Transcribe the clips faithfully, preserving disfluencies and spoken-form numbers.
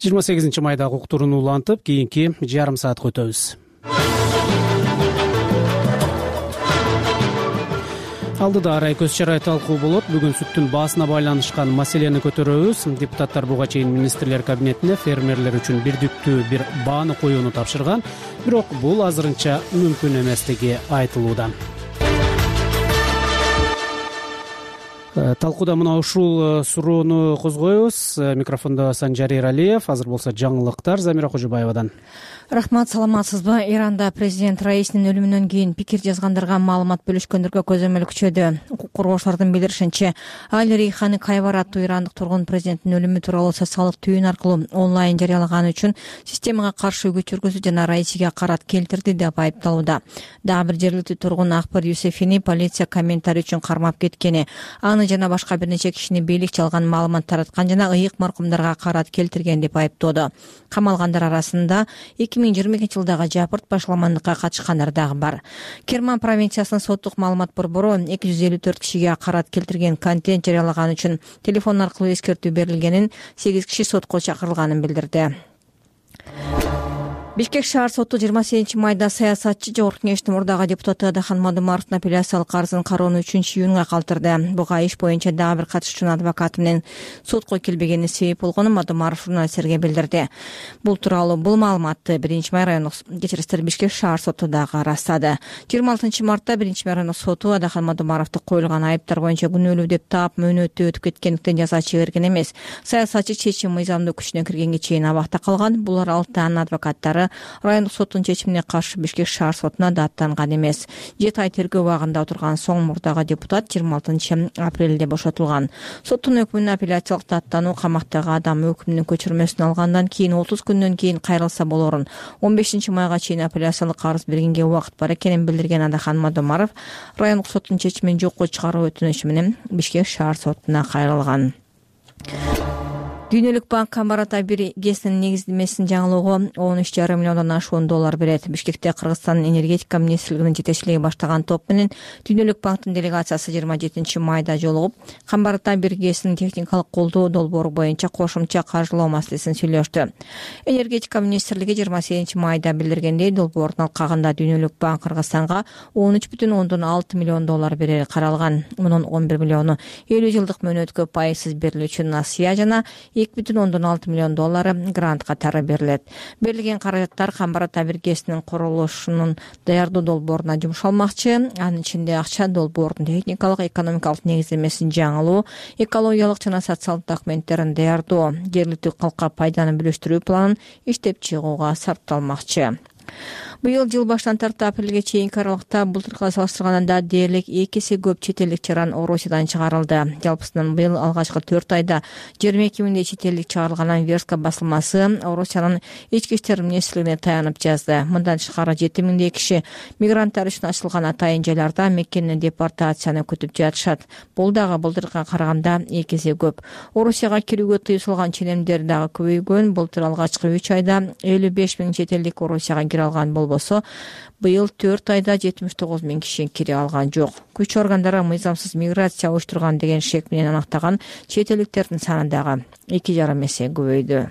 жыйырма сегизинчи майдагы уктурууну улантып, кийинки жарым саатка өтөбүз. Алдыда арай көз чарай талкуу болот. Бүгүн сүттүн баасына байланышкан маселени көтөрөбүз. Депутаттар буга чейин министрлер кабинетине фермерлер үчүн бирдиктүү бир бааны коюуну тапшырган, бирок бул азырынча мүмкүн эместиги айтылууда. Талкууда мына ушул суроону козгойбуз. Микрофондо Санжар Эралиев. Азыр болсо жаңылыктар Замира Кожобаевадан. Рахмат, саламатсызбы? Иранда президент Раисинин өлүмүнөн кийин пикир жазгандарга маалымат бөлүшкөндөргө көзөмөл күчөдү. Укук коргоочулардын билдиришинче, Али Рейхани Кайвар аттуу ирандык тургун президенттин өлүмү тууралуу социалдык түйүн аркылуу онлайн жарыялаганы үчүн системага каршы күч жүргүзүү жана Раисиге карат келтирди деп айыпталууда. Дагы бир жергиликтүү тургун Акбар Юсефини полиция комментарий үчүн кармап кеткени, аны жана башка бир нече кишини бийлик жалган маалымат тараткан жана ыйык маркумдарга карат келтирген деп айыптоодо. Камалгандар арасында эки миң жыйырма экинчи жылдагы жапырт башаламандыкка катышкандар дагы бар. Керман провинциясынын соттук маалымат борбору эки жүз элүү төрт кишиге карат келтирген контент жарыялаган үчүн телефон аркылуу эскертүү берилгенин, сегиз киши сотко чакырылганын билдирди. Бишкек шаар соту жыйырма сегизинчи майда саясатчы Жогорку Кеңештин мурдагы депутаты Адахан Мадумаровдун апелляциялык арызын кароону үчүнчү июнга калтырды. Буга иш боюнча дагы бир катышуучунун адвокаты менен сотко келбегени себеп болгонун Мадумаров журналисттерге билдирди. Бул тууралуу бул маалыматты биринчи май райондук кечиристер Бишкек шаар соту дагы ырастады. жыйырма алтынчы мартта биринчи май райондук соту Адахан Мадумаровду коюлган айыптар боюнча күнөөлүү деп таап, мөөнөтү өтүп кеткендиктен жаза чыгарген эмес. Саясатчы чечим мыйзамдуу күчүнө киргенге чейин абакта калган. Булар Алтаанын адвокаттары райондук соттун чечимине каршы Бишкек шаар сотуна даттанган эмес. жети ай тергөө убагында отурган соң мурдагы депутат жыйырма алтынчы апрелде бошотулган. Соттун өкүмүнө апелляциялык даттануу камактагы адам өкүмүнүн көчүрмөсүн алгандан кийин отуз күндөн кийин кайрылса болорун, он бешинчи майга чейин апелляциялык арыз бергенге убакыт бар экенин билдирген Адахан Мадумаров райондук соттун чечимин жокко чыгаруу өтүнүчү менен Бишкек шаар сотуна кайрылган. Дүйнөлүк банк Камбарат Абир ГЭСинин негиздемесин жаңылоого он үч жарым миллиондон ашуун доллар берет. Бишкекте Кыргызстандын энергетика министрлигинин жетекчилиги баштаган топ менен Дүйнөлүк банктын делегациясы жыйырма жетинчи майда жолугуп, Камбарат Абир ГЭСинин техникалык колдоо долбоору боюнча кошумча каржылоо маселесин сүйлөштү. Энергетика министрлиги жыйырма сегизинчи майда билдиргендей, долбоордун алкагында Дүйнөлүк банк Кыргызстанга он үч бүтүн ондон алты миллион доллар берери каралган. Мунун он бир миллиону элүү жылдык мөөнөткө пайызсыз берилүүчү насыя жана эки бүтүн ондон алты миллион доллары грант катары берилет. Берилген каражаттар Камбарат Абир ГЭСинин курулушунун даярдоо долбооруна жумшалмакчы. Анын ичинде акча, долбоордун техникалык, экономикалык негиздемесин жаңылоо, экологиялык жана социалдык документтерин даярдоо, жергиликтүү калкка пайданы бөлүштүрүү планын иштеп чыгууга сарпталмакчы. Быйыл жыл башынан тартып апрелге чейинки аралыкта былтыркыга салыштырганда дээрлик эки эсе көп чет элдик чаран Орусиядан чыгарылды. Жалпысынан быйыл алгачкы төрт айда жыйырма эки миңдей чет элдик чыгарылган Верска басылмасы Орусиянын ички иштер министрлигине таянып жазды. Мындан тышкары жети миңдей киши мигранттар үчүн ачылган атайын жайларда мекенин депортацияны күтүп жатышат. Бул дагы былтыркыга караганда эки эсе көп. Орусияга кирүүгө тыюу салган ченемдер дагы көбөйгөн. Былтыр алгачкы үч айда элүү беш миң чет элдик Орусияга кире алган болбосо, быйыл төрт айда жетимиш тогуз миң киши кире алган жок. Күч органдары мыйзамсыз миграция уюштурган деген шек менен анактаган чет элдиктердин саны дагы эки жарым эсе көбөйдү.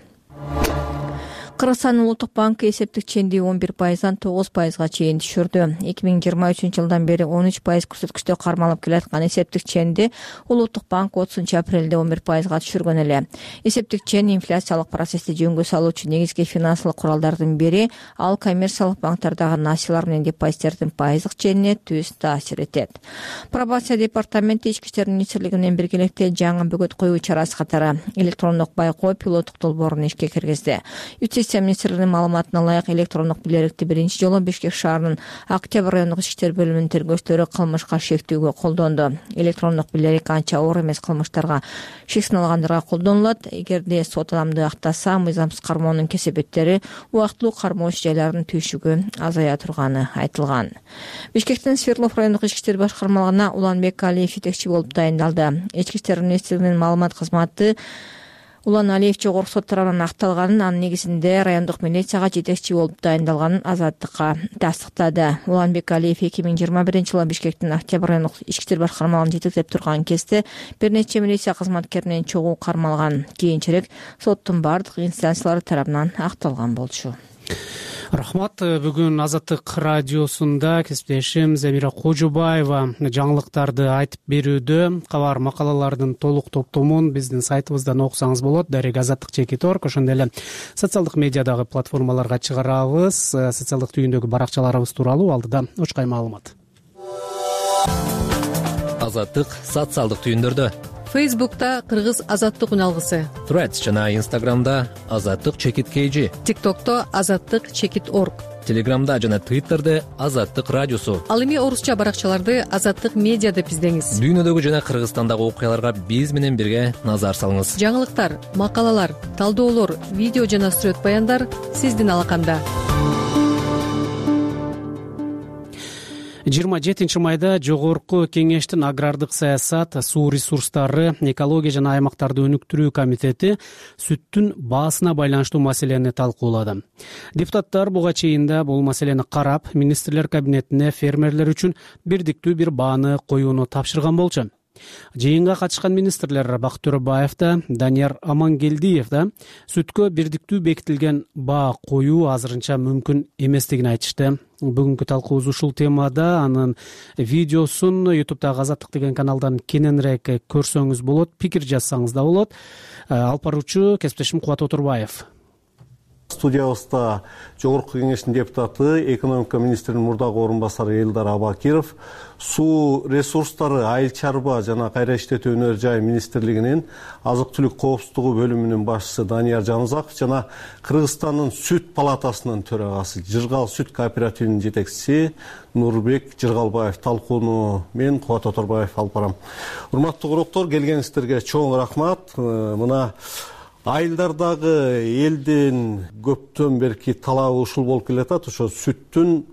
Кыргызстандын улуттук банкы эсептик ченди он бир пайыздан тогуз пайызга чейин түшүрдү. эки миң жыйырма үчүнчү жылдан бери он үч пайыз көрсөткүчтө кармалып келаткан эсептик ченди улуттук банк отузунчу апрелде он бир пайызга түшүргөн эле. Эсептик чен инфляциялык процессти жөнгө салуучу негизги финансылык куралдардын бири, ал коммерциялык банктардагы насыялар менен депозиттердин пайыздык ченине түз таасир этет. Пробация департаменти ички иштер министрлиги менен биргеликте жаңы бөгөт коюу чарасы катары электрондук байкоо пилоттук долбоорун ишке киргизди. Министрлигинин маалыматына ылайык, электрондук бийликти биринчи жолу Бишкек шаарынын Октябрь райондук ички иштер бөлүмүнүн тергөөчүлөрү кылмышка шектүүгө колдонду. Электрондук бийлик анча оор эмес кылмыштарга шексин алгандарга колдонулат. Эгерде сот адамды актаса, мыйзамсыз кармоонун кесепеттери убактылуу кармоочу жайлардын түйшүгү азая турганы айтылган. Бишкектин Свердлов райондук ички иштер башкармалыгына Уланбек Алиев жетекчи болуп дайындалды. Ички иштер министрлигинин маалымат кызматы Улан Алиев жогорку сот тарабынан акталганын, анын негизинде райондук милицияга жетекчи болуп дайындалганын Азаттыкка тастыктады. Уланбек Алиев эки миң жыйырма биринчи жылы Бишкектин Октябрь райондук ички иштер башкармалыгын жетектеп турган кезде бир нече милиция кызматкеринен чогуу кармалган. Кийинчерээк соттун бардык инстанциялары тарабынан акталган болчу. Рахмат. Бүгүн Азаттык радиосунда кесиптешим Замира Кожубаева жаңылыктарды айтып берүүдө. Кабар макалалардын толук топтомун биздин сайтыбыздан окусаңыз болот. Дарек Азаттык чекит точка орг. Ошондой эле социалдык медиадагы платформаларга чыгарабыз. Социалдык түйүндөгү баракчаларыбыз тууралуу алдыда очкай маалымат. Азаттык социалдык түйүндөрдө. Фейсбукта Кыргыз Азаттык үналгысы, Threads жана Инстаграмда Азаттык чекит kg, ТикТокто Азаттык чекит точка орг, Телеграмда жана Твиттерде Азаттык радиосу. Ал эми орусча баракчаларды Азаттык медиа деп издеңиз. Дүйнөдөгү жана Кыргызстандагы окуяларга биз менен бирге назар салыңыз. Жаңылыктар, макалалар, талдоолор, видео жана сүрөт баяндар сиздин алаканда. жыйырма жетинчи майда жогорку кеңештин агрардык саясат, суу ресурстары, экология жана аймактарды өнүктүрүү комитети сүттүн баасына байланыштуу маселени талкуулады. Депутаттар буга чейин да бул маселени карап, министрлер кабинетине фермерлер үчүн бирдиктүү бир бааны коюуну тапшырган болчу. Жыйынга катышкан министрлер Бакыт Төрөбаев да, Данияр Амангелдиев да сүткө бирдиктүү бекитилген баа коюу азырынча мүмкүн эместигин айтышты. Бүгүнкү талкуубуз ушул темада. Анын видеосун ютубтагы Азаттык деген каналдан кененирээк көрсөңүз болот, пикир жазсаңыз да болот. Алып баруучу кесиптешим Кубат Отурбаев. Студиябызда жогорку кеңештин депутаты, экономика министринин мурдагы орун басары Элдар Абакиров, суу ресурстары, айыл чарба жана кайра иштетүү өнөр жай министрлигинин азык түлүк коопсуздугу бөлүмүнүн башчысы Данияр Жанузаков жана Кыргызстандын сүт палатасынын төрагасы, Жыргал сүт кооперативинин жетекчиси Нурбек Жыргалбаев талкууну мен Кубат Отурбаев алып барам. Урматтуу уруктор, келгениңиздерге чоң рахмат. Мына айылдардагы элдин көптөн берки талабы ушул болуп келатат, ошо сүттүн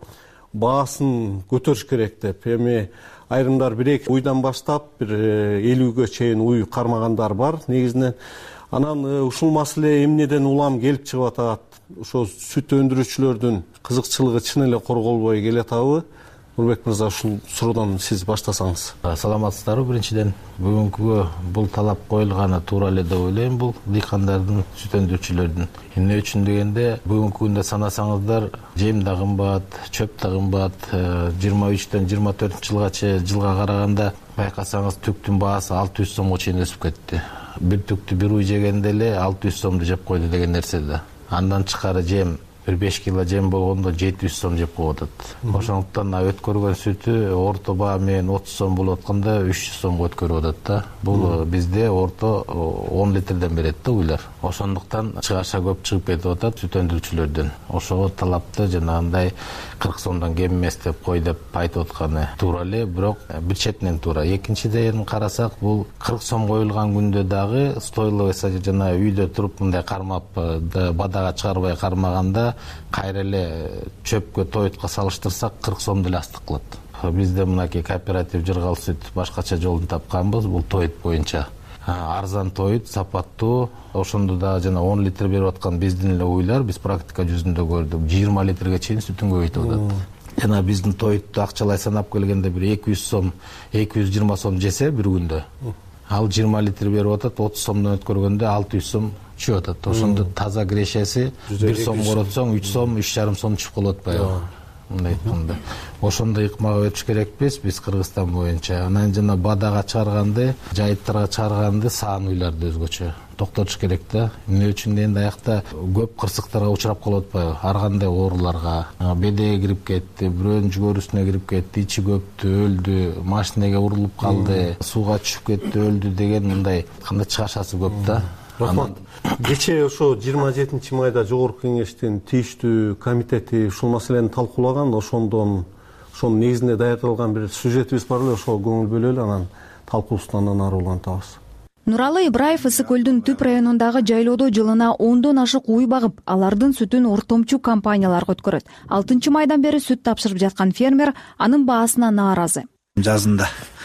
баасын көтөрүш керек деп. Эми айрымдар бир эки уйдан баштап бир элүүгө чейин уй кармагандар бар негизинен. Анан ушул маселе эмнеден улам келип чыгып атат? Ошо сүт өндүрүүчүлөрдүн кызыкчылыгы чын эле корголбой келатабы? Нурбек мырза, ушул суроодан сиз баштасаңыз. Саламатсыздарбы? Биринчиден бүгүнкү бул талап коюлганы туура эле деп ойлойм. Бул дыйкандардын, сүт өндүрүүчүлөрдүн. Эмне үчүн дегенде, бүгүнкү күндө санасаңыздар, жем да кымбат, чөп да кымбат. жыйырма үчтөн жыйырма төртүнчү жылгача жылга караганда байкасаңыз түктүн баасы алты жүз сомго чейин өсүп кетти. Бир түктү бир уй жегенде эле алты жүз сомду жеп койду деген нерсе да. Андан тышкары жем бир беш кило жем болгондо жети жүз сом жеп коюп атат. Ошондуктан өткөргөн сүтү орто баа менен отуз сом болуп атканда үч жүз сомго өткөрүп атат да. Бул бизде орто он литрден берет да уйлар. Ошондуктан чыгаша көп чыгып кетип атат сүт өндүрүүчүлөрдөн. Ошого талапты жанагындай кырк сомдон кем эмес деп кой деп айтып атканы туура эле, бирок бир четинен туура. Экинчиден карасак, бул кырк сом коюлган күндө дагы стойловойса жана үйдө туруп мындай кармап бадага чыгарбай кармаганда кайра эле чөпкө тойтко салыштырсак кырк сом деле астык кылат. Бизде мынакей кооператив Жыргал сүт башкача жолун тапканбыз. Бул тойт боюнча арзан тойт, сапаттуу. Ошондо да жана он литр берип аткан биздин эле уйлар, биз практика жүзүндө көрдүк, жыйырма литрге чейин сүтүн көбөйтүп атат. Жана биздин тойтту акчалай санап келгенде бир эки жүз сом, эки жүз жыйырма сом жесе бир күндө, ал жыйырма литр берип атат, отуз сомдон өткөргөндө алты жүз сом чыгып атат. Ошондо таза кирешеси бир сом коротсоң үч сом, үч жарым сом чыгып калып атпайбы? Мындай айтканда. Ошондой ыкмага өтүш керекпиз биз Кыргызстан боюнча. Анан жана бадага чыгарганды, жайыттарга чыгарганды саан уйларды өзгөчө токтотуш керек да. Эмне үчүн дегенде аякта көп кырсыктарга учурап калып атпайбы? Ар кандай ооруларга, бедеге кирип кетти, бирөөнүн жүгөрүсүнө кирип кетти, ичи көптү, өлдү, машинеге урулуп калды, сууга түшүп кетти, өлдү деген мындай кандай чыгашасы көп да. Рахмат. Кечээ ошо жыйырма жетинчи майда жогорку кеңештин тийиштүү комитети ушул маселени талкуулаган. Ошондон ошонун негизинде даярдалган бир сюжетибиз бар эле, ошого көңүл бөлөлү, анан талкуубузду андан ары улантабыз. Нуралы Ибраев Ысык көлдүн түп районундагы жайлоодо жылына ондон ашык уй багып, алардын сүтүн ортомчу компанияларга өткөрөт. алтынчы майдан бери сүт тапшырып жаткан фермер анын баасына нааразы. Жазында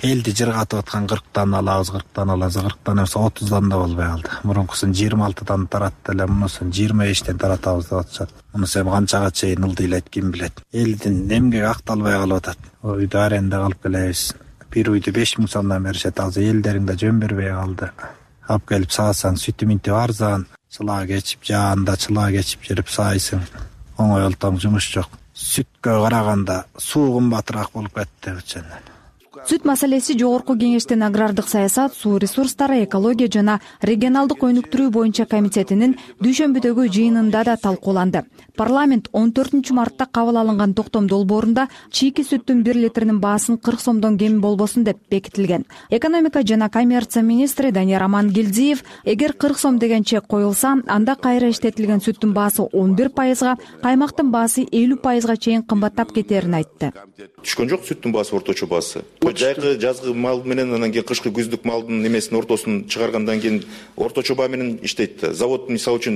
элди жыргатып аткан кырктан алабыз, кырктан алабыз, кырктан эмес отуздан да болбой калды. Мурункусун жыйырма алтыдан таратты эле, мунусун жыйырма бештен таратабыз деп атышат. Мунусу эми канчага чейин ылдыйлайт ким билет. Элдин эмгеги акталбай калып атат. Үйдө аренда калып келебиз. Бир үйдү беш миң сомдон беришет. Азыр элдерин да жөн бербей калды. Алып келип саасаң сүтү минтип арзан, чылаа кечип, жаанда чылаа кечип жүрүп саайсың. Оңой олтоң жумуш жок. Сүткө караганда суу кымбатыраак болуп кетти өчөнөн. Сүт маселеси жогорку кеңештин агрардык саясат, суу ресурстары, экология жана регионалдык өнүктүрүү боюнча комитетинин дүйшөмбүдөгү жыйынында да талкууланды. Парламент он төртүнчү мартта кабыл алынган токтом долбоорунда чийки сүттүн бир литринин баасын кырк сомдон кем болбосун деп бекитилген. Экономика жана коммерция министри Данияр Амангелдиев, эгер кырк сом деген чек коюлса, анда кайра иштетилген сүттүн баасы он бир пайызга, каймактын баасы элүү пайызга чейин кымбаттап кетерин айтты. Түшкөн жок сүттүн баасы, орточо баасы. Жайкы жазгы мал менен анан кийин кышкы күздүк малдын немесин ортосун чыгаргандан кийин орточо баа менен иштейт. Завод мисалы үчүн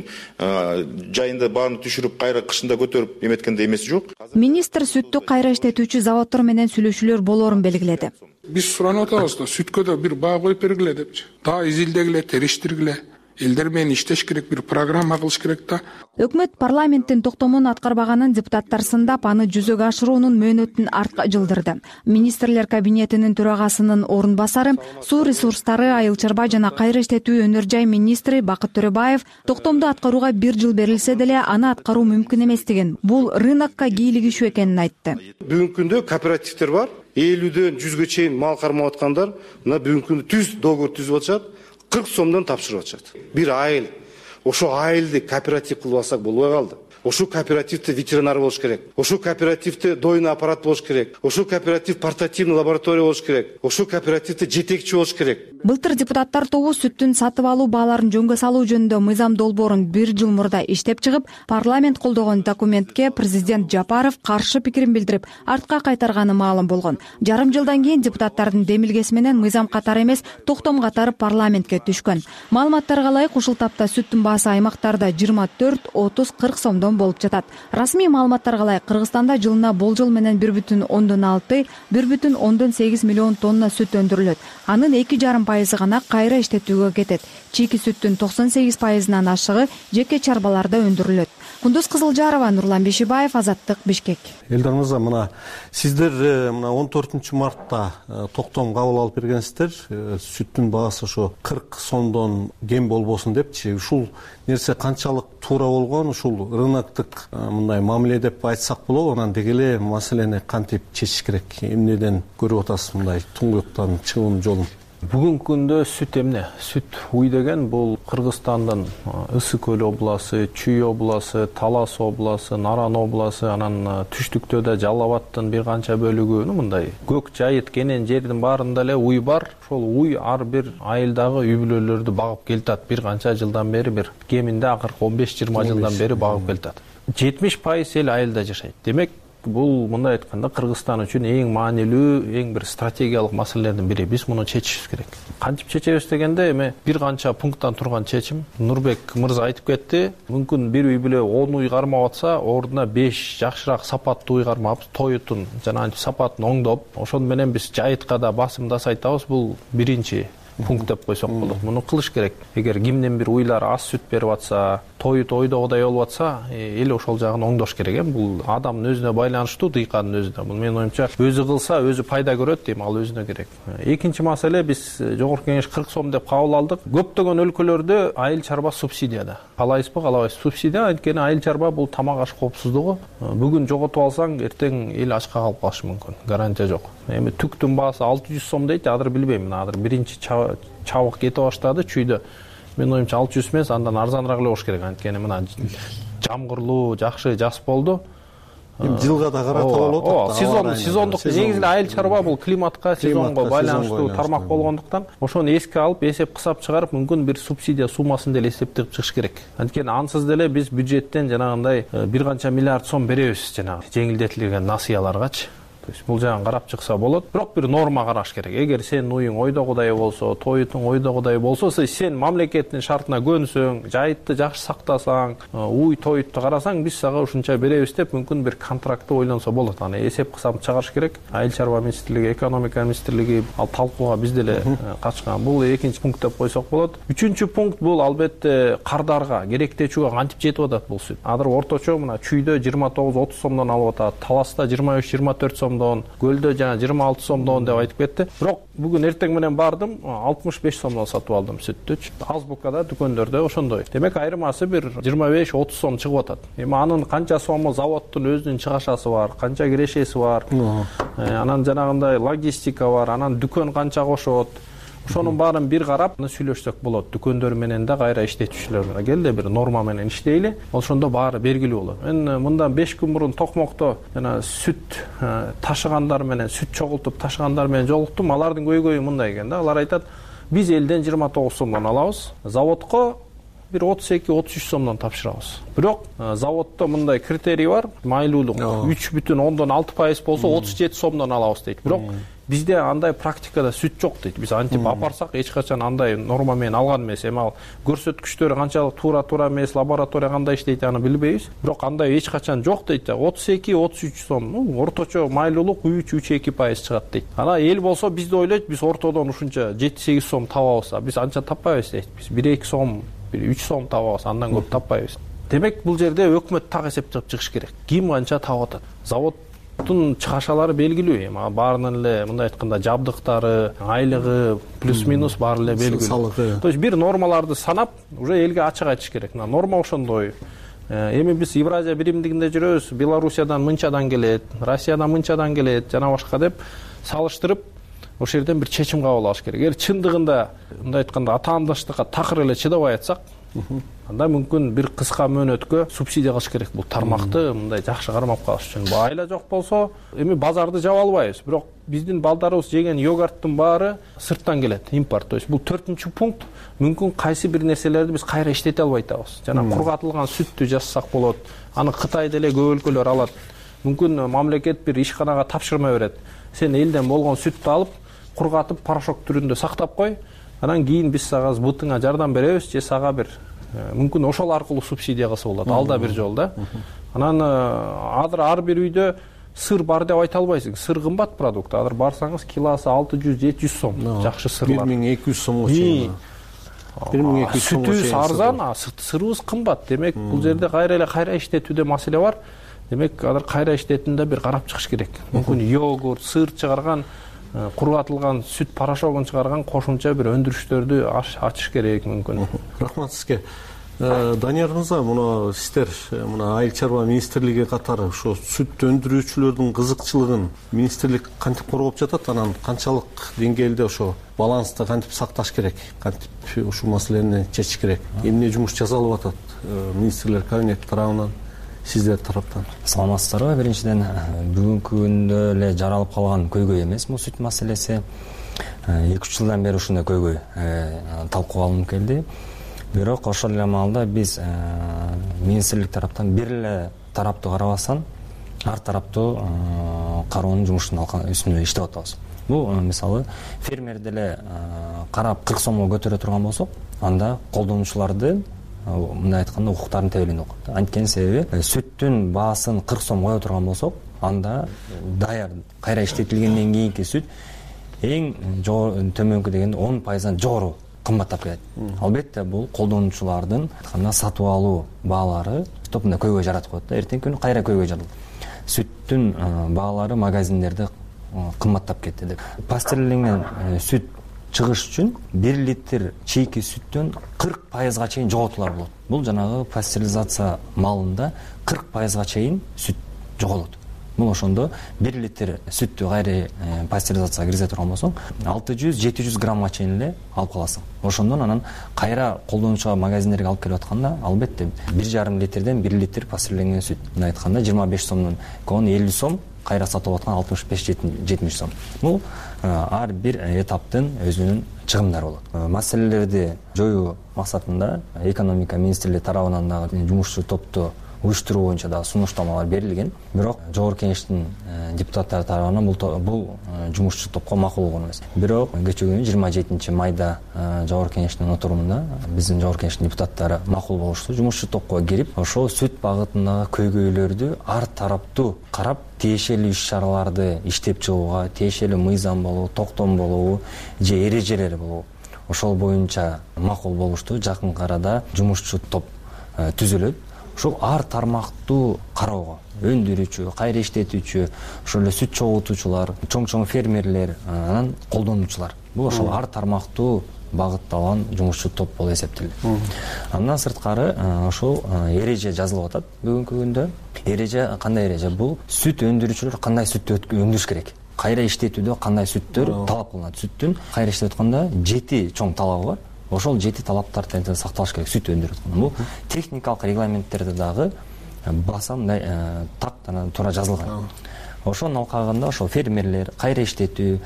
жайында бааны түшүрүп кайра кышында көтөрүп эметкенде эмеси жок. Министр сүттү кайра иштетүүчү заводдор менен сүйлөшүүлөр болоорун белгиледи. Биз суранып атабыз да, сүткө да бир баа коюп бергиле депчи. Дагы изилдегиле, териштиргиле. Элдер менен иштеш керек, бир программа кылыш керек да. Өкмөт парламенттин токтомун аткарбаганын депутаттар сындап, аны жүзөгө ашыруунун мөөнөтүн артка жылдырды. Министрлер кабинетинин төрагасынын орун басары, суу ресурстары, айыл чарба жана кайра иштетүү өнөр жай министри Бакыт Төрөбаев токтомду аткарууга бир жыл берилсе деле аны аткаруу мүмкүн эместигин, бул рынокко кийлигишүү экенин айтты. Бүгүнкү күндө кооперативдер бар, элүүдөн жүзгө чейин мал кармап аткандар, мына бүгүнкү күндө түз договор түзүп атышат. кырк сомдон тапшырып атышат. Бир айыл. Ошо айылды кооператив кылып алсак болбой калды. Ошо кооперативде ветеринар болуш керек. Ошо кооперативде дойный аппарат болуш керек. Ошо кооператив портативный лаборатория болуш керек. Ошо кооперативде жетекчи болуш керек. Былтыр депутаттар тобу сүттүн сатып алуу бааларын жөнгө салуу жөнүндө мыйзам долбоорун бир жыл мурда иштеп чыгып, парламент колдогон документке президент Жапаров каршы пикирин билдирип, артка кайтарганы маалым болгон. Жарым жылдан кийин депутаттардын демилгеси менен мыйзам катары эмес, токтом катары парламентке түшкөн. Маалыматтарга ылайык, ушул тапта сүттүн баасы аймактарда жыйырма төрт, отуз, кырк сомдон болуп жатат. Расмий маалыматтарга ылайык, Кыргызстанда жылына болжол менен бир бүтүн ондон алты, бир бүтүн ондон сегиз миллион тонна сүт өндүрүлөт. Анын эки жарым пайызы гана кайра иштетүүгө кетет. Чийки сүттүн токсон сегиз пайызынан ашыгы жеке чарбаларда өндүрүлөт. Кундуз Кызылжарова, Нурлан Бешибаев, Азаттык, Бишкек. Элдар мырза, мына сиздер мына он төртүнчү мартта токтом кабыл алып бергенсиздер. Сүттүн баасы ошо кырк сомдон кем болбосун депчи. Ушул нерсе канчалык туура болгон? Ушул рыноктук мындай мамиле деп айтсак болобу? Анан деги эле маселени кантип чечиш керек? Эмнеден көрүп атасыз мындай туңгуюктан чыгуунун жолун? Бүгүнкү күндө сүт эмне? Сүт уй деген бул Кыргызстандын Ысык көл обласы, Чүй обласы, Талас обласы, Наран обласы, анан түштүктө да Жалал Абадтын бир канча бөлүгү мындай көк жайыт кенен жердин баарында эле уй бар. Ошол уй ар бир айылдагы үй бүлөлөрдү багып келатат. Бир канча жылдан бери, бир кеминде акыркы он беш жыйырма жылдан бери багып келатат. жетимиш пайыз эл айылда жашайт. Демек, бул мындай айтканда Кыргызстан үчүн эң маанилүү, эң бир стратегиялык маселелердин бири. Биз муну чечишибиз керек. Кантип чечебиз дегенде, эми бир канча пункттан турган чечим. Нурбек мырза айтып кетти. Мүмкүн бир үй бүлө он уй кармап атса, ордуна беш жакшыраак сапаттуу уй кармап, тоютун жана сапатын оңдоп, ошону менен биз жайытка да басымдаса айтабыз. Бул биринчи пункт деп койсок болот. Муну кылыш керек. Эгер кимдин бир уйлар аз сүт берип атса, тоют ойдогудай болуп атса, эл ошол жагын оңдош керек. Бул адамдын өзүнө байланыштуу, дыйкандын өзүнө. Бул менин оюмча өзү кылса, өзү пайда көрөт дейм, ал өзүнө керек. Экинчи маселе, биз жогорку кеңеш кырк сом деп кабыл алдык. Көптөгөн өлкөлөрдө айыл чарба субсидияда. Каалайбызбы, каалабайбызбы? Субсидия, анткени айыл чарба бул тамак аш коопсуздугу. Бүгүн жоготуп алсаң, эртең эл ачка калып калышы мүмкүн. Гарантия жок. Эми түктүн баасы алты жүз сом дейт, азыр билбейм. Азыр биринчи чабык кете баштады Чүйдө. Мен оюмча алты жүз эмес, андан арзаныраак эле болуш керек. Анткени мына жамгырлуу, жакшы жаз болду. Жылга да карата болуп атат. Сезон, сезондук негизи эле айыл чарба бул климатка, сезонго байланыштуу тармак болгондуктан, ошону эске алып, эсеп кысап чыгарып, мүмкүн бир субсидия суммасын деле эсептеп чыгыш керек. Анткени ансыз деле биз бюджеттен жанагындай бир канча миллиард сом беребиз жанагы жеңилдетилген насыяларгачы. То есть бул жагын карап чыкса болот, бирок бир норма караш керек. Эгер сенин уюң ойдогудай болсо, тоютуң ойдогудай болсо, сен мамлекеттин шартына көнсөң, жайытты жакшы сактасаң, уй тоютту карасаң, биз сага ушунча беребиз деп мүмкүн бир контрактты ойлонсо болот. Аны эсеп кысабын чыгарыш керек. Айыл чарба министрлиги, экономика министрлиги ал талкууга биз деле катышкан. Бул экинчи пункт деп койсок болот. Үчүнчү пункт бул албетте кардарга, керектечүүгө кантип жетип атат бул сүт. Азыр орточо мына чүйдө жыйырма тогуз отуз сомдон алып атат, таласта жыйырма үч жыйырма төрт сомдон, көлдө жана жыйырма алты сомдон деп айтып кетти. Бирок бүгүн эртең менен бардым, алтымыш беш сомдон сатып алдым сүттү. Азбукада, дүкөндөрдө ошондой. Демек айырмасы бир жыйырма беш отуз сом чыгып атат. Эми анын канча сому заводдун өзүнүн чыгашасы бар, канча кирешеси бар, анан жанагындай логистика бар, анан дүкөн канча кошот. Ошонун баарын бир карап сүйлөшсөк болот. Дүкөндөр менен да, кайра иштетүүчүлөр менен келди бир норма менен иштейли. Ошондо баары белгилүү болот. Мен мындан беш күн мурун Токмокто жана сүт ташыгандар менен, сүт чогултуп ташыгандар менен жолуктум. Алардын көйгөйү мындай экен да. Алар айтат, биз элден жыйырма тогуз сомдон алабыз, заводко бир отуз эки отуз үч сомдон тапшырабыз. Бирок заводдо мындай критерий бар, майлуулук үч бүтүн ондон алты пайыз болсо отуз жети сомдон алабыз дейт. Бирок бизде андай практикада сүт жок дейт. Биз антип апарсак эч качан андай норма менен алган эмес. Эми ал көрсөткүчтөрү канчалык туура-туура эмес, лаборатория кандай иштейт аны билбейбиз. Бирок андай эч качан жок дейт. отуз эки отуз үч сом, орточо майлуулук үч үч эки пайыз чыгат дейт. Ана эл болсо бизди ойлойт, биз ортодон ушунча жети сегиз сом табабыз. Биз анча таппайбыз дейт. Биз бир эки сом, бир үч сом табабыз, андан көп таппайбыз. Демек бул жерде өкмөт так эсеп чыгып чыгыш керек. Ким канча табып атат? Завод чыгашалары белгилүү. Эми баарынын эле мындай айтканда жабдыктары, айлыгы, плюс-минус баары эле белгилүү. То есть бир нормаларды санап, уже элге ачык айтыш керек. Норма ошондой. Эми биз Евразия биримдигинде жүрөбүз, Белоруссиядан мынчадан келет, Россиядан мынчадан келет, жана башка деп салыштырып, ошол жерден бир чечим кабыл алыш керек. Эгер чындыгында мындай айтканда атаандаштыкка такыр эле чыдабай атсак, анда мүмкүн бир кыска мөөнөткө субсидия кылыш керек бул тармакты мындай жакшы кармап калыш үчүн. Айла жок болсо, эми базарды жаба албайбыз. Бирок биздин балдарыбыз жеген йогурттун баары сырттан келет, импорт. То есть бул төртүнчү пункт. Мүмкүн кайсы бир нерселерди биз кайра иштете албай атабыз. Жана кургатылган сүттү жазсак болот. Аны Кытайда эле көп өлкөлөр алат. Мүмкүн мамлекет бир ишканага тапшырма берет. Сен элден болгон сүттү алып, кургатып парашок түрүндө сактап кой. Анан кийин биз сага бутыңа жардам беребиз, же сага бир мүмкүн ошол аркылуу субсидия кылса болот. Ал да бир жол да. Анан азыр ар бир үйдө сыр бар деп айта албайсың. Сыр кымбат продукт. Азыр барсаңыз килосы алты жүз жети жүз сом. Жакшы сырлар. бир миң эки жүз сомго чейин. бир миң эки жүз сомго чейин. Сүтүбүз арзан, сырыбыз кымбат. Демек бул жерде кайра эле кайра иштетүүдө маселе бар. Демек азыр кайра иштетүүндө бир карап чыгыш керек. Мүмкүн йогурт, сыр чыгарган, кургатылган сүт парашогун чыгарган кошумча бир өндүрүштөрдү ачыш керек мүмкүн. Рахмат сизге. Данияр мырза, мына сиздер мына Айыл чарба министрлиги катары ошо сүт өндүрүүчүлөрдүн кызыкчылыгын министрлик кантип коргоп жатат? Анан канчалык деңгээлде ошо балансты кантип сакташ керек? Кантип ушул маселени чечиш керек? Эмне жумуш жасалып атат министрлер кабинети тарабынан? Сиздер тараптан. Саламатсыздарбы? Биринчиден бүгүнкү күндө эле жаралып калган көйгөй эмес бул сүт маселеси. эки үч жылдан бери ушундай көйгөй талкууга алынып келди. Бирок ошол эле маалда биз министрлик тараптан бир эле тараптуу карабастан, ар тараптуу кароонун жумушун үстүндө иштеп атабыз. Бул мисалы фермер деле карап кырк сомго көтөрө турган болсок, анда колдонуучуларды мындай айтканда укуктарын тебелин окуп. Анткени себеби сүттүн баасын кырк сом кое турган болсок, анда даяр кайра иштетилгенден кийинки сүт эң төмөнкү дегенде он пайыздан жогору кымбаттап кетет. Албетте бул колдонуучулардын айтканда сатып алуу баалары топунда көйгөй жаратып коет да. Эртеңки күнү кайра көйгөй жаралат. Сүттүн баалары магазиндерде кымбаттап кетти деп. Пастерленген сүт чыгыш үчүн бир литр чийки сүттөн кырк пайызга чейин жоготуулар болот. Бул жанагы пастеризация малында кырк пайызга чейин сүт жоголот. Бул ошондо бир литр сүттү кайра пастеризацияга киргизе турган болсоң, алты жүз жети жүз граммга чейин эле алып каласың. Ошондон анан кайра колдонуучуга магазиндерге алып келип атканда, албетте бир жарым литрден бир литр пастерленген сүт. Мындай айтканда жыйырма беш сомдон он элүү сом, кайра сатып аткан алтымыш беш жетимиш сом. Бул ар бир этаптын өзүнүн чыгымдары болот. Маселелерди жоюу максатында экономика министрлиги тарабынан дагы жумушчу топту уюштуруу боюнча дагы сунуштамалар берилген. Бирок жогорку кеңештин депутаттары тарабынан бул бул жумушчу топко макул болгон эмес. Бирок кечээ күнү жыйырма жетинчи майда жогорку кеңештин отурумунда биздин жогорку кеңештин депутаттары макул болушту. Жумушчу топко кирип, ошол сүт багытындагы көйгөйлөрдү ар тараптуу карап, тиешелүү иш-чараларды иштеп чыгууга, тиешелүү мыйзам болобу, токтом болобу, же эрежелер болобу, ошол боюнча макул болушту. Жакынкы арада жумушчу топ түзүлөт. Ошол ар тармактуу кароого, өндүрүүчү, кайра иштетүүчү, ошол эле сүт чогултуучулар, чоң-чоң фермерлер, анан колдонуучулар. Бул ошол ар тармактуу багытталган жумушчу топ болуп эсептелет. Андан сырткары ошол эреже жазылып атат бүгүнкү күндө. Эреже кандай эреже? Бул сүт өндүрүүчүлөр кандай сүттү өндүрүш керек? Кайра иштетүүдө кандай сүттөр талап кылынат? Сүттүн кайра иштеп атканда жети чоң талабы бар. Ошол жети талаптар тенте сакталыш керек сүт өндүрүп атканда. Бул техникалык регламенттерде дагы басам так туура жазылган. Ошонун алкагында ошол фермерлер кайра иштетүү,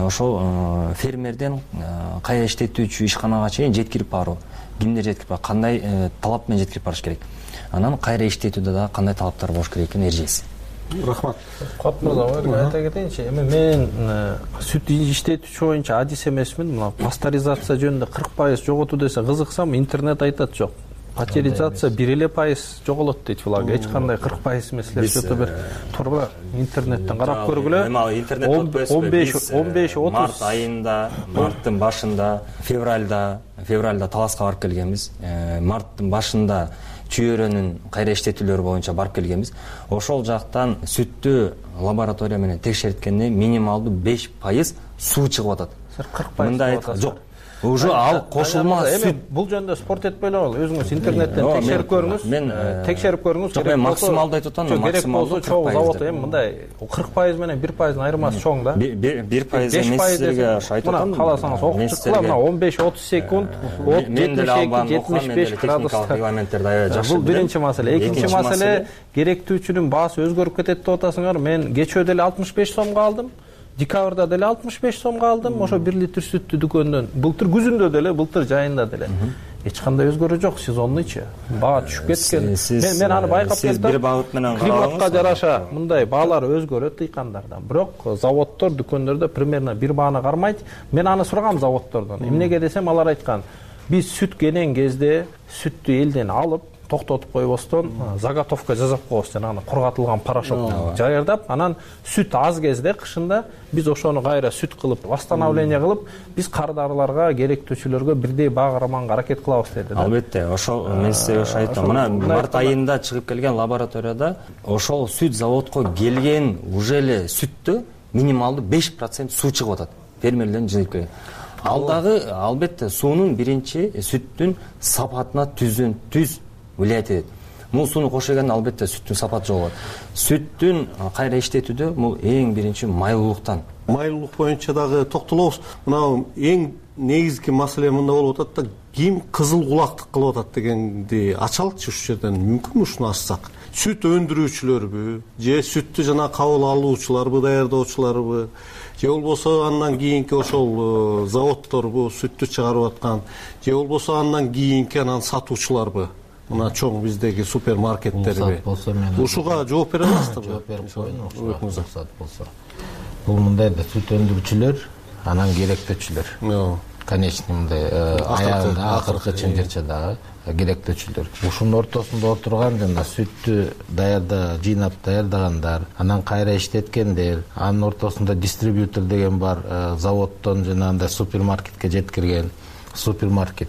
ошол фермерден кайра иштетүүчү ишканага чейин жеткирип баруу, кимдер жеткирип барат, кандай талап менен жеткирип барыш керек. Анан кайра иштетүүдө дагы кандай талаптар болуш керек экенин эрежеси. Рахмат. Кат мырза, айта кетейинчи, эми мен сүт иштетүүчү боюнча адис эмесмин. Мына пастеризация жөнүндө кырк пайыз жоготуу десе кызыксам, интернет айтат жок. Пастеризация бир эле пайыз жоголот дейт булар. Эч кандай кырк пайыз эмеслер өтө бир турба интернеттен карап көргүлө. Эми интернет он беш отуз март айында, марттын башында, февралда, февралда таласка барып келгенбиз. Марттын башында чүйөрөнүн кайра иштетүүлөрү боюнча барып келгенбиз. Ошол жактан сүттү лаборатория менен текшерткенде минималдуу беш пайыз суу чыгып атат. кырк пайыз мындай жок. Уже ал кошулма сүт. Бул жөнүндө спорт этпей эле өзүңүз интернеттен текшерип көрүңүз. Мен текшерип көрүңүз. Жок, мен максималды айтып атам, максималдуу чоң завод эми мындай кырк пайыз менен бир пайыздын айырмасы чоң да. бир пайыз эместерге айтып атам. Мына каласаңыз окуп чыккыла, мына он беш отуз секунд, жетимиш эки жетимиш беш градус регламенттерди аябай жакшы. Бул биринчи маселе. Экинчи маселе, керектүүчүнүн баасы өзгөрүп кетет деп атасыңар. Мен кечөө деле алтымыш беш сомго алдым. Декабрда деле алтымыш беш сомго алдым. Ошо бир литр сүттү дүкөндөн. Былтыр күзүндө деле, былтыр жайында деле. Эч кандай өзгөрүү жок, сезоннучу. Баа түшүп кеткен. Мен мен аны байкап келдим. Сиз бир багыт менен карагыңыз. Климатка жараша мындай баалар өзгөрөт дыйкандардан. Бирок заводдор, дүкөндөрдө примерно бир бааны кармайт. Мен аны сурагам заводдордон. Эмнеге десем, алар айткан: "Биз сүт кенен кезде сүттү элден алып, токтотуп койбостон заготовка жасап коебуз, жанагы кургатылган порошок даярдап, анан сүт аз кезде кышында биз ошону кайра сүт кылып, восстановление кылып, биз кардарыларга, керектүүчүлөргө бирдей баа кармаганга аракет кылабыз" деди. Албетте, ошол мен сизге ошо айттым. Мына март айында чыгып келген лабораторияда ошол сүт заводко келген уже эле сүттө минималдуу беш процент суу чыгып атат. Фермерлердин жыйып келген. Ал дагы албетте суунун биринчи сүттүн сапатына түздөн түз влиять этет. Бул сууну кошо келгенде албетте сүттүн сапаты жогорот. Сүттүн кайра иштетүүдө бул эң биринчи майлуулуктан. Майлуулук боюнча дагы токтолобуз. Мына эң негизги маселе мында болуп атат да, ким кызыл кулактык кылып атат дегенди ачалычы ушул жерден. Мүмкүнбү ушуну ачсак? Сүт өндүрүүчүлөрбү, же сүттү жана кабыл алуучуларбы, даярдоочуларбы, же болбосо андан кийинки ошол заводдорбу, сүттү чыгарып аткан, же болбосо андан кийинки анан сатуучуларбы? Мына чоң биздеги супермаркеттерби? Ушуга жооп бере аласызбы? Жооп берип коеюн, уруксат болсо. Бул мындай да сүт өндүрүүчүлөр, анан керектөөчүлөр. Конечный мындай аягында акыркы чынжырчадагы керектөөчүлөр. Ушунун ортосунда отурган жана сүттү даярда, жыйнап даярдагандар, анан кайра иштеткендер, анын ортосунда дистрибьютор деген бар, заводдон жанагындай супермаркетке жеткирген супермаркет.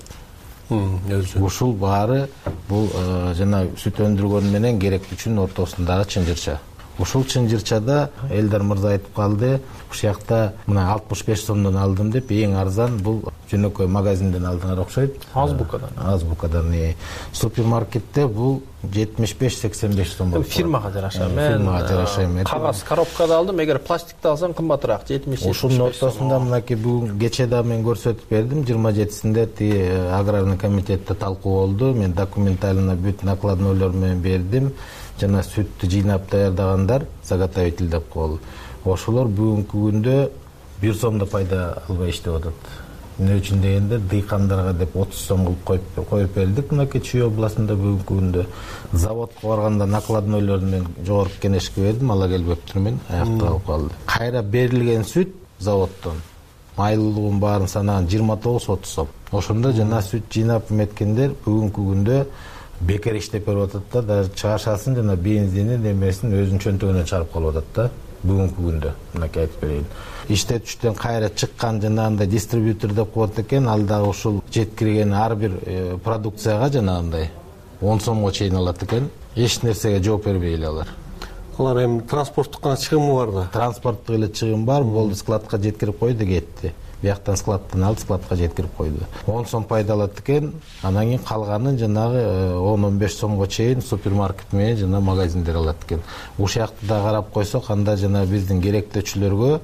Ушул баары бул жана сүт өндүргөн менен керектүүчүнүн ортосундагы чынжырча. Ушул чынжырчада Элдар мырза айтып калды, ушул жакта мына алтымыш беш сомдон алдым деп, эң арзан бул жөнөкөй магазинден алдыңар окшойт. Азбукадан. Азбукадан. Супермаркетте бул жетимиш беш сексен беш сом болот. Фирмага жараша. Мен фирмага жараша эмес. Кагаз коробкада алдым, эгер пластикте алсаң кымбатыраак, жетимиш беш. Ушунун ортосунда мынакей бүгүн кечээ да мен көрсөтүп бердим, жыйырма жетисинде тиги аграрный комитетте талкуу болду. Мен документально бүт накладнойлор менен бердим. Жана сүттү жыйнап даярдагандар заготовитель деп коелу. Ошолор бүгүнкү күндө бир сом да пайда албай иштеп атат. эмне үчүн дегенде дыйкандарга деп отуз сом кылып коюп коюп бердик мынакей Чүй областында бүгүнкү күндө. Заводко барганда накладнойлорду мен жогорку кеңешке бердим, ала келбептир, мен аякталып калды. Кайра берилген сүт заводдон майлуулугун баарын санаган жыйырма тогуз отуз сом. Ошондо жана сүт жыйнап эметкендер бүгүнкү күндө бекер иштеп берип атат да, даже чыгашасын жана бензинин немесин өзүнүн чөнтөгүнөн чыгарып калып атат да бүгүнкү күндө. Мынакей айтып берейин. Иштетүүчүдөн кайра чыккан жанагындай дистрибьютор деп коет экен, ал дагы ушул жеткирген ар бир продукцияга жанагындай он сомго чейин алат экен. Эч нерсеге жооп бербей эле алар. Алар эми транспорттук гана чыгымы бар да. Транспорттук эле чыгым бар, болду, складка жеткирип койду, кетти. Бияктан складтан алып, складка жеткирип койду. он сом пайда алат экен, анан кийин калганын жанагы он он беш сомго чейин супермаркет менен жана магазиндер алат экен. Ушул жакты да карап койсок, анда жана биздин керектөөчүлөргө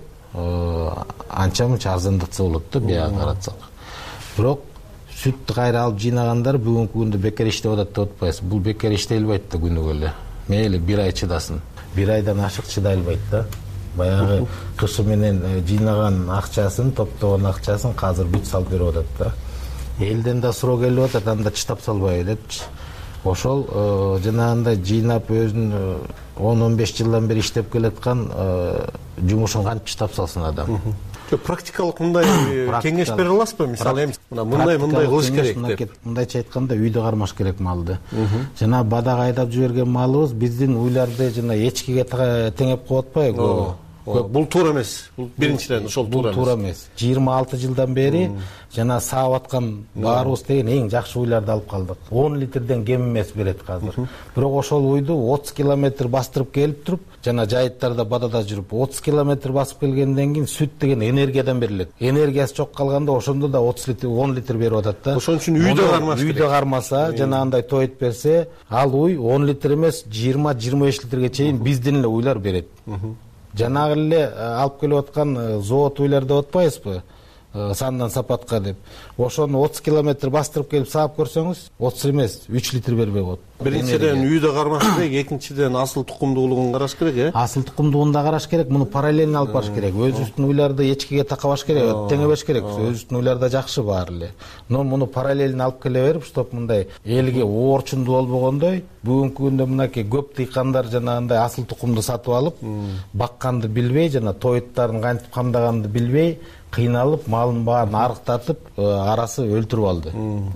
анча мынча арзандатса болот да, бияга каратсак. Бирок сүттү кайра алып жыйнагандар бүгүнкү күндө бекер иштеп атат деп атпайбыз. Бул бекер иштей албайт да күнүгө эле. Мейли бир ай чыдасын. Бир айдан ашык чыдай албайт да. Баягы кышы менен жыйнаган акчасын, топтогон акчасын азыр бүт салып берип атат да. Элден да суроо келип атат, анда чыдап салбайбы депчи. Ошол жанагындай жыйнап өзүнүн он он беш жылдан бери иштеп келаткан жумушун кантип чыдап салсын адам. Практикалык мындай кеңеш бере аласызбы? Мисалы, эми мындай мындай кылыш керек деп. Мындайча айтканда үйдө кармаш керек малды. Жана бадак айдап жиберген малыбыз биздин уйларды жана эчкиге теңеп коюп атпайбы? Бул туура эмес. Бул биринчиден ошол туура эмес. Туура эмес. жыйырма алты жылдан бери жана саап аткан баарыбыз деген эң жакшы уйларды алып калдык. он литрден кем эмес берет азыр. Бирок ошол уйду отуз километр бастырып келип туруп, жана жайыттарда бадада жүрүп отуз километр басып келгенден кийин сүт деген энергиядан берилет. Энергиясы жок калганда ошондо да отуз литр, он литр берип атат да. Ошон үчүн үйдө кармаш керек. Үйдө кармаса, жана андай тойтуп берсе, ал уй он литр эмес, жыйырма жыйырма беш литрге чейин биздин эле уйлар берет. Жанагы эле алып келип аткан завод уйлар деп атпайбызбы? Сандан сапатка деп. Ошону отуз километр бастырып келип саап көрсөңүз, отуз эмес, үч литр бербей коет. Биринчиден үйдө кармаш керек, экинчиден асыл тукумдуулугун караш керек, э? Асыл тукумдуулугун да караш керек, муну параллельно алып барыш керек. Өзүбүздүн уйларды эчкиге такабаш керек, теңебеш керек. Өзүбүздүн уйларда жакшы баары эле. Но муну параллельно алып келе берип, чтоб мындай элге оорчундуу болбогондой, бүгүнкү күндө мынакей көп дыйкандар жанагындай асыл тукумду сатып алып, бакканды билбей жана тоюттарын кантип камдаганды билбей, кыйналып, малын баарын арыктатып, арасы өлтүрүп алды.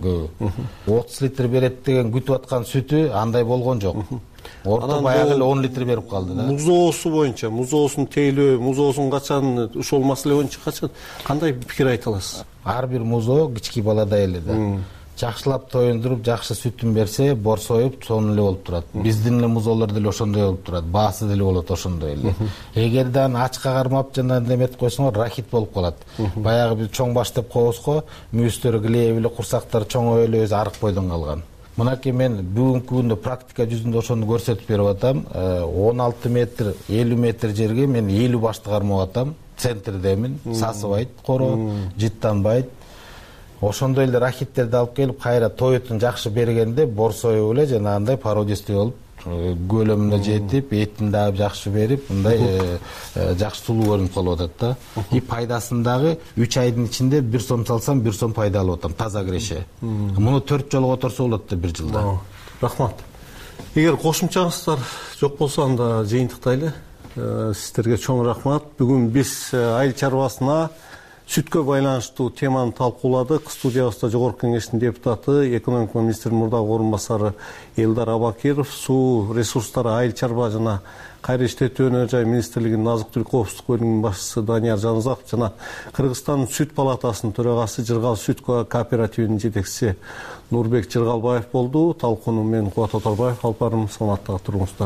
отуз литр берет деген күтүп аткан сүтү андай болгон жок. Орто баягы эле он литр берип калды да. Музоосу боюнча, музоосун тейлөө, музоосун качан, ушул маселе боюнча качан кандай пикир айта аласыз? Ар бир музоо кички баладай эле да. Жакшылап тоюндуруп, жакшы сүтүн берсе, борсоюп, сонун эле болуп турат. Биздин эле музоолор деле ошондой болуп турат. Баасы деле болот ошондой эле. Эгерде аны ачка кармап жана демет койсоңор, рахит болуп калат. Баягы биз чоң баш деп коебуз го, мүйүстөрү килейип эле, курсактары чоңоюп эле өзү арык бойдон калган. Мынакей мен бүгүнкү күндө практика жүзүндө ошону көрсөтүп берип атам. он алты метр, элүү метр жерге мен элүү башты кармап атам. Центрдемин, сасыбайт коро, жыттанбайт. Ошондой эле рахиттерди алып келип, кайра тоютун жакшы бергенде борсоюп эле жанагындай породистый болуп, көлөмүнө жетип, этин дагы жакшы берип, мындай жакшы сулуу көрүнүп калып атат да. И пайдасын дагы үч айдын ичинде бир сом салсам, бир сом пайда алып атам, таза киреше. Муну төрт жолу которсо болот да бир жылда. Рахмат. Эгер кошумчаңыздар жок болсо, анда жыйынтыктайлы. Сиздерге чоң рахмат. Бүгүн биз айыл чарбасына сүткө байланыштуу теманы талкууладык. Студиябызда Жогорку Кеңештин депутаты, экономика министринин мурдагы орун басары Элдар Абакиров, суу ресурстары, айыл чарба жана кайра иштетүү өнөр жай министрлигинин азык-түлүк коопсуздук бөлүмүнүн башчысы Данияр Жанузаков жана Кыргызстандын сүт палатасынын төрагасы, Жыргал сүт кооперативинин жетекчиси Нурбек Жыргалбаев болду. Талкууну мен Кубат Оторбаев алып бардым. Саламаттыгы туруңуздар.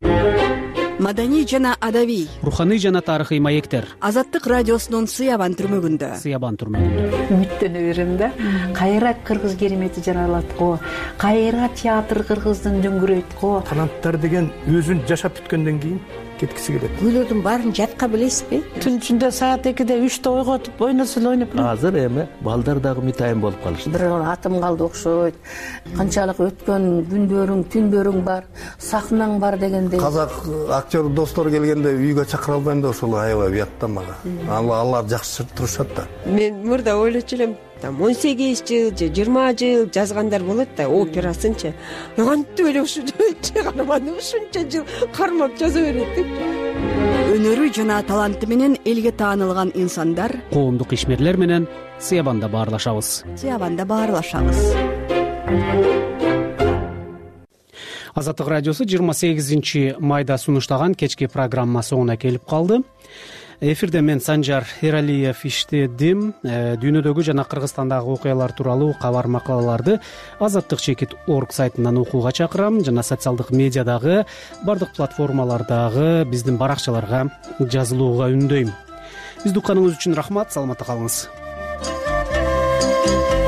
Маданий жана адабий, руханий жана тарыхый маектер. Азаттык радиосунун Сыябан түрмөгүндө. Сыябан түрмөгүндө. Үмүттөнө берем да. Кайра кыргыз керемети жаралат го. Кайра театр кыргыздын дөңгүрөйт го. Таланттар деген өзүн жашап бүткөндөн кийин кеткиси келет. Үйлөрдүн баарын жатка билесизби? Түн ичинде саат экиде үчтө ойготуп ойносо эле ойноп келет. Азыр эми балдар дагы мытайын болуп калышты. Бир атым калды окшойт. Канчалык өткөн күндөрүң, түндөрүң бар, сахнаң бар дегендей. Казак актер достор келгенде үйгө чакыра албайм да ошол аябай уятта мага. Алар жакшы турушат да. Мен мурда ойлочу элем, там он сегиз жыл же жыйырма жыл жазгандар болот да, операсынчы. Кантип эле ушу чыгарманы ушунча жыл кармап жаза берет деп. Өнөрү жана таланты менен элге таанылган инсандар коомдук ишмерлер менен Сыябанда баарлашабыз. Сыябанда баарлашабыз. Азаттык радиосу жыйырма сегизинчи майда сунуштаган кечки программа соңуна келип калды. Эфирде мен Санжар Эралиев иштедим. Дүйнөдөгү жана Кыргызстандагы окуялар тууралуу кабар макалаларды азаттык чекит точка орг сайтынан окууга чакырам жана социалдык медиадагы бардык платформалардагы биздин баракчаларга жазылууга үндөйм. Бизди укканыңыз үчүн рахмат, саламатта калыңыз.